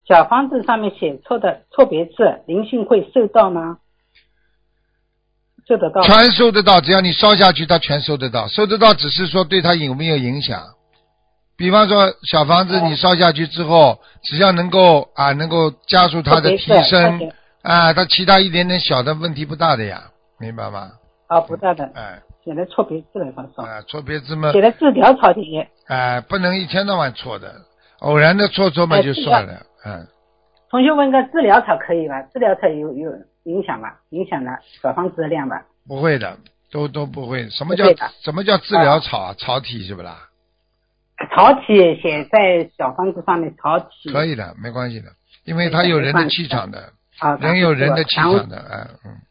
小房子上面写错的错别字，灵性会收到吗？收得到？ 全收得到，只要你烧下去，它全收得到。收得到只是说对它有没有影响。比方说小房子你烧下去之后，只要能够加速它的提升啊，它其他一点点小的问题不大的呀，明白吗？ 不大的。写的错别字了，他说。 错别字嘛。 写的字潦草点。 不能一天到晚错的，偶然的错嘛就算了。 同学问个字潦草可以吧？字潦草有影响吧？影响了小房子的量吧？ 不会的，都不会。什么叫字潦草啊？草体是不啦？ 草体写在小房子上面，草体可以的，没关系的，因为它有人的气场的，人有人的气场的，